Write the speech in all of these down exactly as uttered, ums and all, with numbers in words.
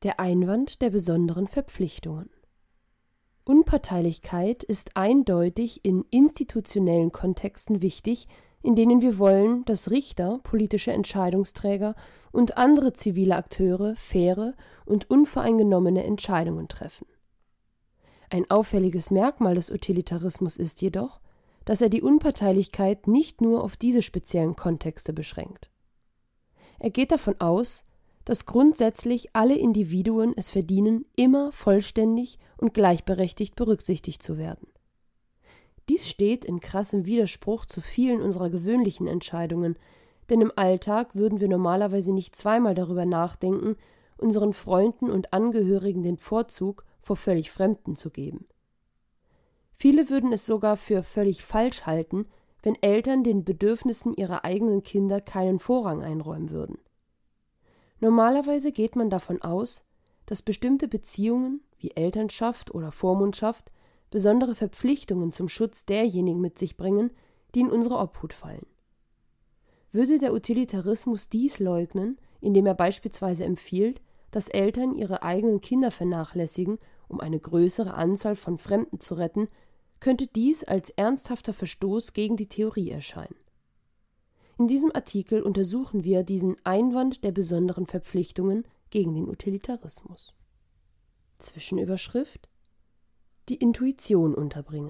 Der Einwand der besonderen Verpflichtungen. Unparteilichkeit ist eindeutig in institutionellen Kontexten wichtig, in denen wir wollen, dass Richter, politische Entscheidungsträger und andere zivile Akteure faire und unvoreingenommene Entscheidungen treffen. Ein auffälliges Merkmal des Utilitarismus ist jedoch, dass er die Unparteilichkeit nicht nur auf diese speziellen Kontexte beschränkt. Er geht davon aus, dass grundsätzlich alle Individuen es verdienen, immer vollständig und gleichberechtigt berücksichtigt zu werden. Dies steht in krassem Widerspruch zu vielen unserer gewöhnlichen Entscheidungen, denn im Alltag würden wir normalerweise nicht zweimal darüber nachdenken, unseren Freunden und Angehörigen den Vorzug vor völlig Fremden zu geben. Viele würden es sogar für völlig falsch halten, wenn Eltern den Bedürfnissen ihrer eigenen Kinder keinen Vorrang einräumen würden. Normalerweise geht man davon aus, dass bestimmte Beziehungen wie Elternschaft oder Vormundschaft besondere Verpflichtungen zum Schutz derjenigen mit sich bringen, die in unsere Obhut fallen. Würde der Utilitarismus dies leugnen, indem er beispielsweise empfiehlt, dass Eltern ihre eigenen Kinder vernachlässigen, um eine größere Anzahl von Fremden zu retten, könnte dies als ernsthafter Verstoß gegen die Theorie erscheinen. In diesem Artikel untersuchen wir diesen Einwand der besonderen Verpflichtungen gegen den Utilitarismus. Zwischenüberschrift: Die Intuition unterbringen.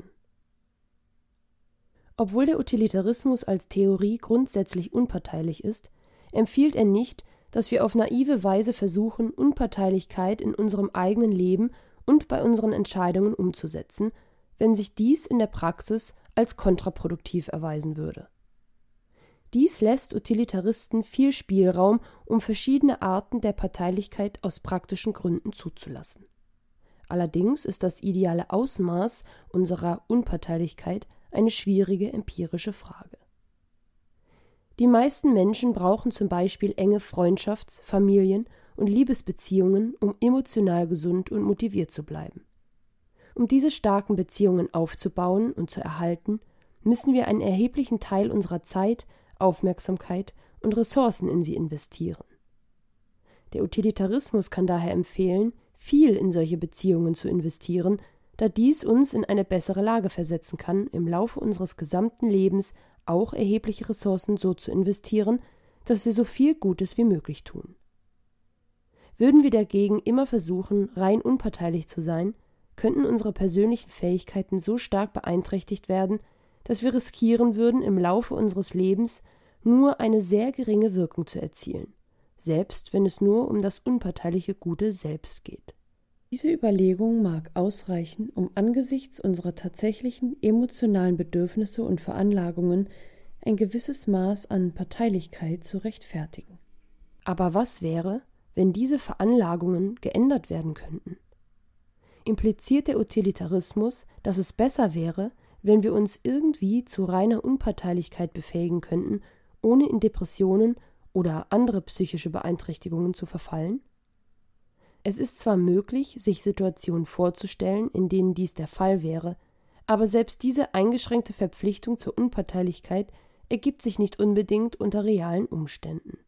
Obwohl der Utilitarismus als Theorie grundsätzlich unparteilich ist, empfiehlt er nicht, dass wir auf naive Weise versuchen, Unparteilichkeit in unserem eigenen Leben und bei unseren Entscheidungen umzusetzen, wenn sich dies in der Praxis als kontraproduktiv erweisen würde. Dies lässt Utilitaristen viel Spielraum, um verschiedene Arten der Parteilichkeit aus praktischen Gründen zuzulassen. Allerdings ist das ideale Ausmaß unserer Unparteilichkeit eine schwierige empirische Frage. Die meisten Menschen brauchen zum Beispiel enge Freundschafts-, Familien- und Liebesbeziehungen, um emotional gesund und motiviert zu bleiben. Um diese starken Beziehungen aufzubauen und zu erhalten, müssen wir einen erheblichen Teil unserer Zeit, Aufmerksamkeit und Ressourcen in sie investieren. Der Utilitarismus kann daher empfehlen, viel in solche Beziehungen zu investieren, da dies uns in eine bessere Lage versetzen kann, im Laufe unseres gesamten Lebens auch erhebliche Ressourcen so zu investieren, dass wir so viel Gutes wie möglich tun. Würden wir dagegen immer versuchen, rein unparteilich zu sein, könnten unsere persönlichen Fähigkeiten so stark beeinträchtigt werden, dass wir riskieren würden, im Laufe unseres Lebens nur eine sehr geringe Wirkung zu erzielen, selbst wenn es nur um das unparteiliche Gute selbst geht. Diese Überlegung mag ausreichen, um angesichts unserer tatsächlichen emotionalen Bedürfnisse und Veranlagungen ein gewisses Maß an Parteilichkeit zu rechtfertigen. Aber was wäre, wenn diese Veranlagungen geändert werden könnten? Impliziert der Utilitarismus, dass es besser wäre, wenn wir uns irgendwie zu reiner Unparteilichkeit befähigen könnten, ohne in Depressionen oder andere psychische Beeinträchtigungen zu verfallen? Es ist zwar möglich, sich Situationen vorzustellen, in denen dies der Fall wäre, aber selbst diese eingeschränkte Verpflichtung zur Unparteilichkeit ergibt sich nicht unbedingt unter realen Umständen.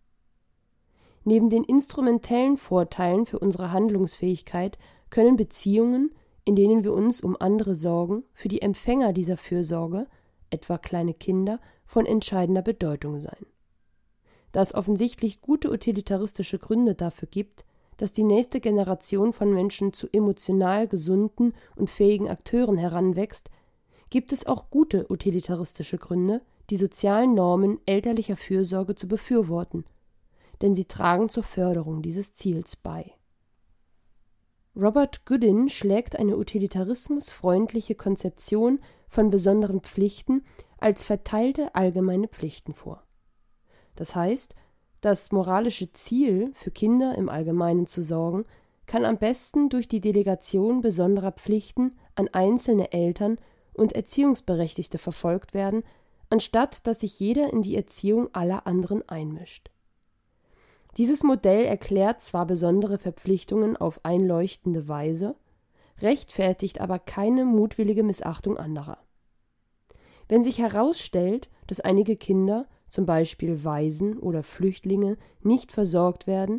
Neben den instrumentellen Vorteilen für unsere Handlungsfähigkeit können Beziehungen, in denen wir uns um andere sorgen, für die Empfänger dieser Fürsorge, etwa kleine Kinder, von entscheidender Bedeutung sein. Da es offensichtlich gute utilitaristische Gründe dafür gibt, dass die nächste Generation von Menschen zu emotional gesunden und fähigen Akteuren heranwächst, gibt es auch gute utilitaristische Gründe, die sozialen Normen elterlicher Fürsorge zu befürworten, denn sie tragen zur Förderung dieses Ziels bei. Robert Goodin schlägt eine utilitarismusfreundliche Konzeption von besonderen Pflichten als verteilte allgemeine Pflichten vor. Das heißt, das moralische Ziel, für Kinder im Allgemeinen zu sorgen, kann am besten durch die Delegation besonderer Pflichten an einzelne Eltern und Erziehungsberechtigte verfolgt werden, anstatt dass sich jeder in die Erziehung aller anderen einmischt. Dieses Modell erklärt zwar besondere Verpflichtungen auf einleuchtende Weise, rechtfertigt aber keine mutwillige Missachtung anderer. Wenn sich herausstellt, dass einige Kinder, zum Beispiel Waisen oder Flüchtlinge, nicht versorgt werden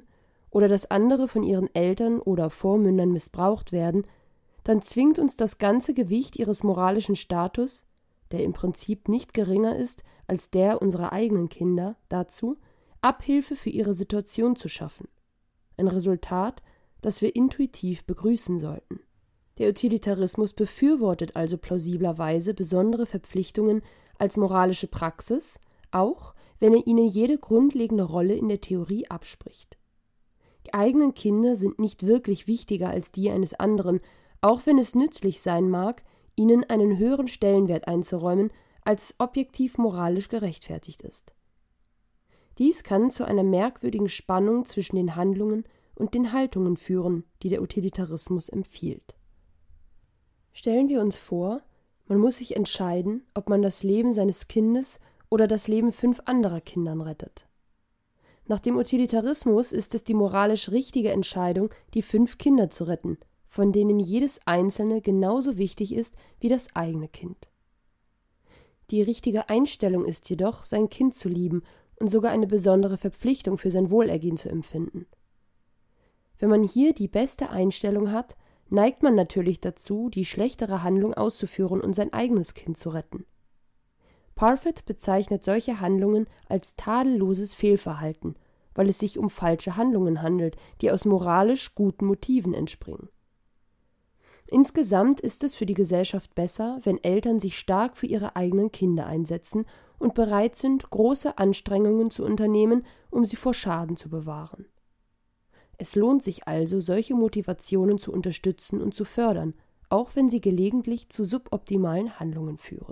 oder dass andere von ihren Eltern oder Vormündern missbraucht werden, dann zwingt uns das ganze Gewicht ihres moralischen Status, der im Prinzip nicht geringer ist als der unserer eigenen Kinder, dazu, Abhilfe für ihre Situation zu schaffen. Ein Resultat, das wir intuitiv begrüßen sollten. Der Utilitarismus befürwortet also plausiblerweise besondere Verpflichtungen als moralische Praxis, auch wenn er ihnen jede grundlegende Rolle in der Theorie abspricht. Die eigenen Kinder sind nicht wirklich wichtiger als die eines anderen, auch wenn es nützlich sein mag, ihnen einen höheren Stellenwert einzuräumen, als objektiv moralisch gerechtfertigt ist. Dies kann zu einer merkwürdigen Spannung zwischen den Handlungen und den Haltungen führen, die der Utilitarismus empfiehlt. Stellen wir uns vor, man muss sich entscheiden, ob man das Leben seines Kindes oder das Leben fünf anderer Kindern rettet. Nach dem Utilitarismus ist es die moralisch richtige Entscheidung, die fünf Kinder zu retten, von denen jedes einzelne genauso wichtig ist wie das eigene Kind. Die richtige Einstellung ist jedoch, sein Kind zu lieben und sogar eine besondere Verpflichtung für sein Wohlergehen zu empfinden. Wenn man hier die beste Einstellung hat, neigt man natürlich dazu, die schlechtere Handlung auszuführen und sein eigenes Kind zu retten. Parfit bezeichnet solche Handlungen als tadelloses Fehlverhalten, weil es sich um falsche Handlungen handelt, die aus moralisch guten Motiven entspringen. Insgesamt ist es für die Gesellschaft besser, wenn Eltern sich stark für ihre eigenen Kinder einsetzen und bereit sind, große Anstrengungen zu unternehmen, um sie vor Schaden zu bewahren. Es lohnt sich also, solche Motivationen zu unterstützen und zu fördern, auch wenn sie gelegentlich zu suboptimalen Handlungen führen.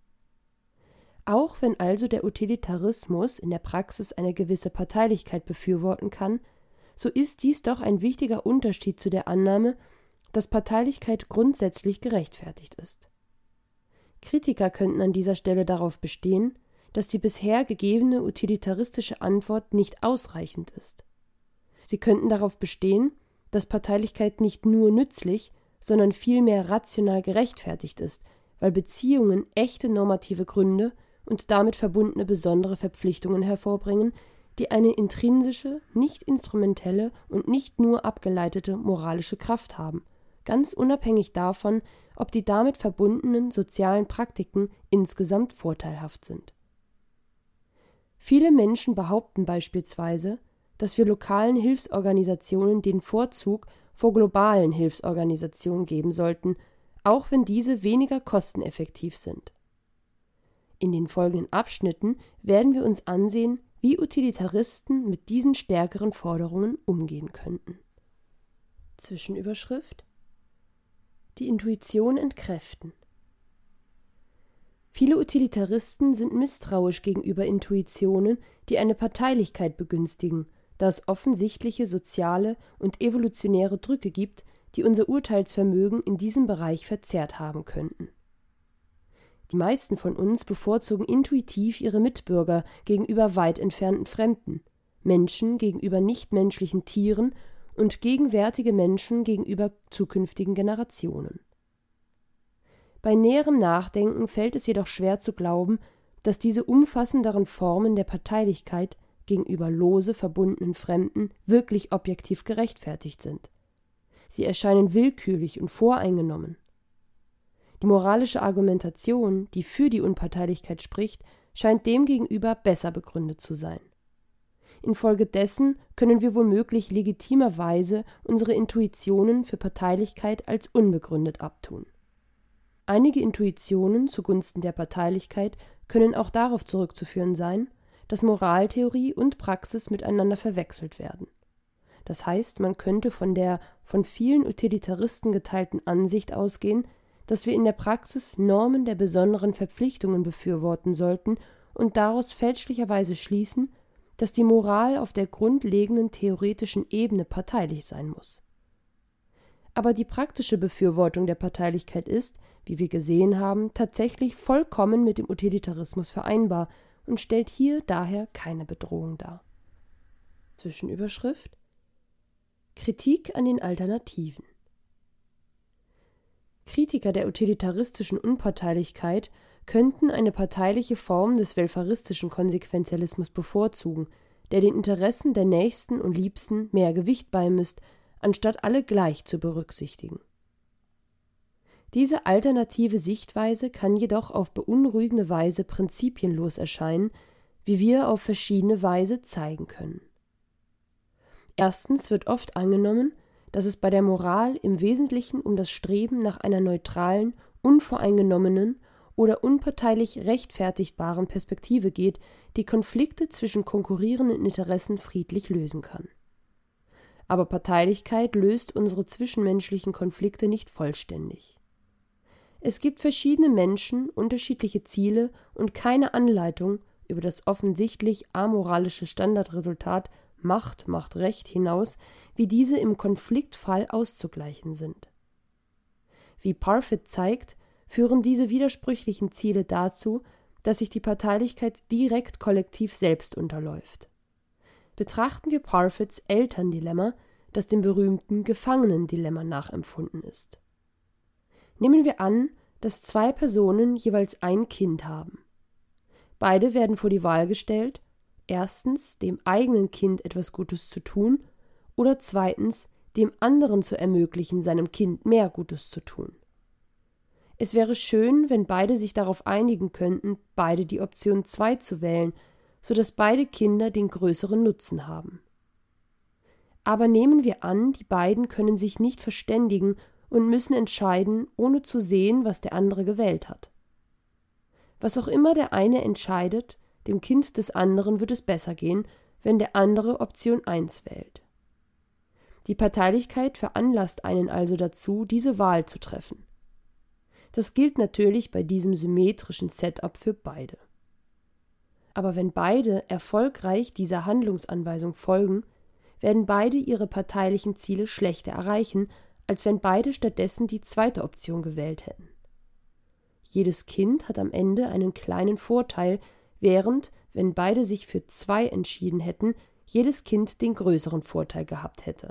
Auch wenn also der Utilitarismus in der Praxis eine gewisse Parteilichkeit befürworten kann, so ist dies doch ein wichtiger Unterschied zu der Annahme, dass Parteilichkeit grundsätzlich gerechtfertigt ist. Kritiker könnten an dieser Stelle darauf bestehen, dass die bisher gegebene utilitaristische Antwort nicht ausreichend ist. Sie könnten darauf bestehen, dass Parteilichkeit nicht nur nützlich, sondern vielmehr rational gerechtfertigt ist, weil Beziehungen echte normative Gründe und damit verbundene besondere Verpflichtungen hervorbringen, die eine intrinsische, nicht instrumentelle und nicht nur abgeleitete moralische Kraft haben, ganz unabhängig davon, ob die damit verbundenen sozialen Praktiken insgesamt vorteilhaft sind. Viele Menschen behaupten beispielsweise, dass wir lokalen Hilfsorganisationen den Vorzug vor globalen Hilfsorganisationen geben sollten, auch wenn diese weniger kosteneffektiv sind. In den folgenden Abschnitten werden wir uns ansehen, wie Utilitaristen mit diesen stärkeren Forderungen umgehen könnten. Zwischenüberschrift: Die Intuition entkräften. Viele Utilitaristen sind misstrauisch gegenüber Intuitionen, die eine Parteilichkeit begünstigen, da es offensichtliche soziale und evolutionäre Drücke gibt, die unser Urteilsvermögen in diesem Bereich verzerrt haben könnten. Die meisten von uns bevorzugen intuitiv ihre Mitbürger gegenüber weit entfernten Fremden, Menschen gegenüber nichtmenschlichen Tieren und gegenwärtige Menschen gegenüber zukünftigen Generationen. Bei näherem Nachdenken fällt es jedoch schwer zu glauben, dass diese umfassenderen Formen der Parteilichkeit gegenüber lose verbundenen Fremden wirklich objektiv gerechtfertigt sind. Sie erscheinen willkürlich und voreingenommen. Die moralische Argumentation, die für die Unparteilichkeit spricht, scheint demgegenüber besser begründet zu sein. Infolgedessen können wir womöglich legitimerweise unsere Intuitionen für Parteilichkeit als unbegründet abtun. Einige Intuitionen zugunsten der Parteilichkeit können auch darauf zurückzuführen sein, dass Moraltheorie und Praxis miteinander verwechselt werden. Das heißt, man könnte von der von vielen Utilitaristen geteilten Ansicht ausgehen, dass wir in der Praxis Normen der besonderen Verpflichtungen befürworten sollten und daraus fälschlicherweise schließen, dass die Moral auf der grundlegenden theoretischen Ebene parteilich sein muss. Aber die praktische Befürwortung der Parteilichkeit ist, wie wir gesehen haben, tatsächlich vollkommen mit dem Utilitarismus vereinbar und stellt hier daher keine Bedrohung dar. Zwischenüberschrift: Kritik an den Alternativen. Kritiker der utilitaristischen Unparteilichkeit könnten eine parteiliche Form des welfaristischen Konsequenzialismus bevorzugen, der den Interessen der Nächsten und Liebsten mehr Gewicht beimisst, anstatt alle gleich zu berücksichtigen. Diese alternative Sichtweise kann jedoch auf beunruhigende Weise prinzipienlos erscheinen, wie wir auf verschiedene Weise zeigen können. Erstens wird oft angenommen, dass es bei der Moral im Wesentlichen um das Streben nach einer neutralen, unvoreingenommenen oder unparteilich rechtfertigbaren Perspektive geht, die Konflikte zwischen konkurrierenden Interessen friedlich lösen kann. Aber Parteilichkeit löst unsere zwischenmenschlichen Konflikte nicht vollständig. Es gibt verschiedene Menschen, unterschiedliche Ziele und keine Anleitung über das offensichtlich amoralische Standardresultat Macht macht Recht hinaus, wie diese im Konfliktfall auszugleichen sind. Wie Parfit zeigt, führen diese widersprüchlichen Ziele dazu, dass sich die Parteilichkeit direkt kollektiv selbst unterläuft. Betrachten wir Parfits Elterndilemma, das dem berühmten Gefangenendilemma nachempfunden ist. Nehmen wir an, dass zwei Personen jeweils ein Kind haben. Beide werden vor die Wahl gestellt, erstens dem eigenen Kind etwas Gutes zu tun oder zweitens dem anderen zu ermöglichen, seinem Kind mehr Gutes zu tun. Es wäre schön, wenn beide sich darauf einigen könnten, beide die Option zwei zu wählen, sodass beide Kinder den größeren Nutzen haben. Aber nehmen wir an, die beiden können sich nicht verständigen und müssen entscheiden, ohne zu sehen, was der andere gewählt hat. Was auch immer der eine entscheidet, dem Kind des anderen wird es besser gehen, wenn der andere Option eins wählt. Die Parteilichkeit veranlasst einen also dazu, diese Wahl zu treffen. Das gilt natürlich bei diesem symmetrischen Setup für beide. Aber wenn beide erfolgreich dieser Handlungsanweisung folgen, werden beide ihre parteilichen Ziele schlechter erreichen, als wenn beide stattdessen die zweite Option gewählt hätten. Jedes Kind hat am Ende einen kleinen Vorteil, während, wenn beide sich für zwei entschieden hätten, jedes Kind den größeren Vorteil gehabt hätte.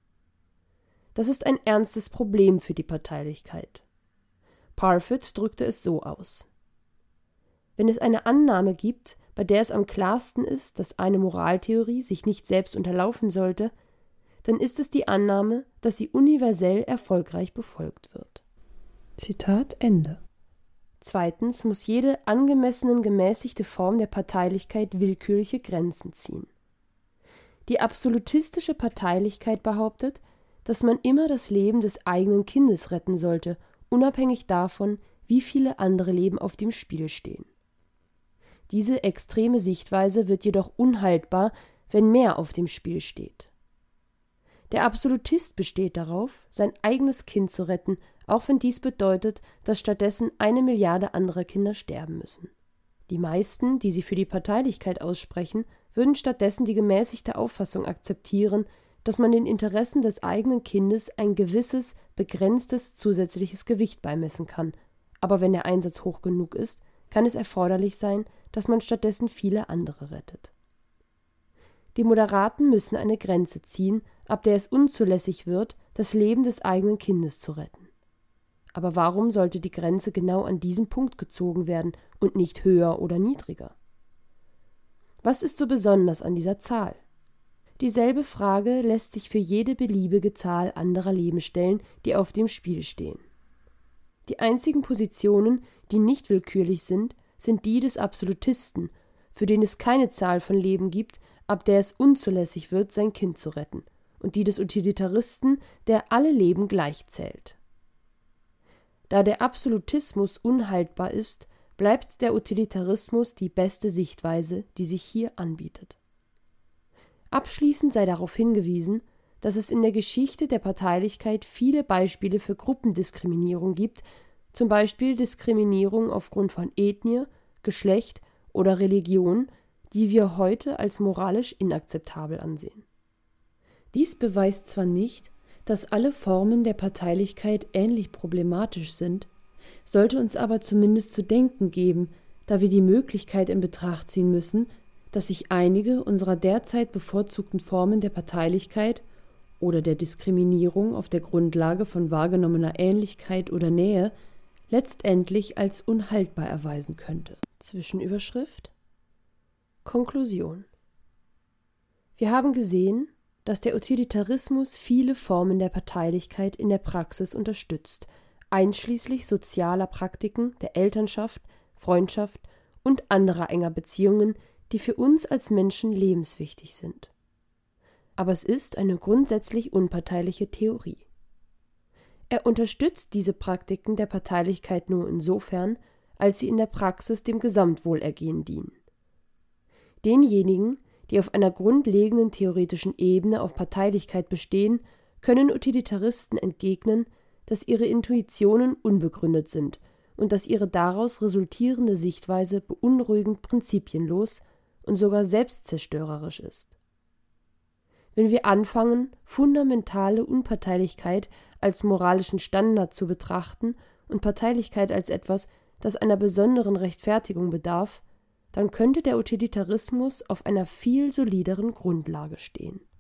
Das ist ein ernstes Problem für die Parteilichkeit. Parfit drückte es so aus: Wenn es eine Annahme gibt, bei der es am klarsten ist, dass eine Moraltheorie sich nicht selbst unterlaufen sollte, dann ist es die Annahme, dass sie universell erfolgreich befolgt wird. Zitat Ende. Zweitens muss jede angemessenen gemäßigte Form der Parteilichkeit willkürliche Grenzen ziehen. Die absolutistische Parteilichkeit behauptet, dass man immer das Leben des eigenen Kindes retten sollte, unabhängig davon, wie viele andere Leben auf dem Spiel stehen. Diese extreme Sichtweise wird jedoch unhaltbar, wenn mehr auf dem Spiel steht. Der Absolutist besteht darauf, sein eigenes Kind zu retten, auch wenn dies bedeutet, dass stattdessen eine Milliarde anderer Kinder sterben müssen. Die meisten, die sich für die Parteilichkeit aussprechen, würden stattdessen die gemäßigte Auffassung akzeptieren, dass man den Interessen des eigenen Kindes ein gewisses, begrenztes zusätzliches Gewicht beimessen kann, aber wenn der Einsatz hoch genug ist, kann es erforderlich sein, dass man stattdessen viele andere rettet. Die Moderaten müssen eine Grenze ziehen, ab der es unzulässig wird, das Leben des eigenen Kindes zu retten. Aber warum sollte die Grenze genau an diesem Punkt gezogen werden und nicht höher oder niedriger? Was ist so besonders an dieser Zahl? Dieselbe Frage lässt sich für jede beliebige Zahl anderer Leben stellen, die auf dem Spiel stehen. Die einzigen Positionen, die nicht willkürlich sind, sind die des Absolutisten, für den es keine Zahl von Leben gibt, ab der es unzulässig wird, sein Kind zu retten, und die des Utilitaristen, der alle Leben gleich zählt. Da der Absolutismus unhaltbar ist, bleibt der Utilitarismus die beste Sichtweise, die sich hier anbietet. Abschließend sei darauf hingewiesen, dass es in der Geschichte der Parteilichkeit viele Beispiele für Gruppendiskriminierung gibt, zum Beispiel Diskriminierung aufgrund von Ethnie, Geschlecht oder Religion, die wir heute als moralisch inakzeptabel ansehen. Dies beweist zwar nicht, dass alle Formen der Parteilichkeit ähnlich problematisch sind, sollte uns aber zumindest zu denken geben, da wir die Möglichkeit in Betracht ziehen müssen, dass sich einige unserer derzeit bevorzugten Formen der Parteilichkeit oder der Diskriminierung auf der Grundlage von wahrgenommener Ähnlichkeit oder Nähe letztendlich als unhaltbar erweisen könnte. Zwischenüberschrift: Konklusion. Wir haben gesehen, dass der Utilitarismus viele Formen der Parteilichkeit in der Praxis unterstützt, einschließlich sozialer Praktiken der Elternschaft, Freundschaft und anderer enger Beziehungen, die für uns als Menschen lebenswichtig sind. Aber es ist eine grundsätzlich unparteiliche Theorie. Er unterstützt diese Praktiken der Parteilichkeit nur insofern, als sie in der Praxis dem Gesamtwohlergehen dienen. Denjenigen, die auf einer grundlegenden theoretischen Ebene auf Parteilichkeit bestehen, können Utilitaristen entgegnen, dass ihre Intuitionen unbegründet sind und dass ihre daraus resultierende Sichtweise beunruhigend prinzipienlos und sogar selbstzerstörerisch ist. Wenn wir anfangen, fundamentale Unparteilichkeit als moralischen Standard zu betrachten und Parteilichkeit als etwas, das einer besonderen Rechtfertigung bedarf, dann könnte der Utilitarismus auf einer viel solideren Grundlage stehen.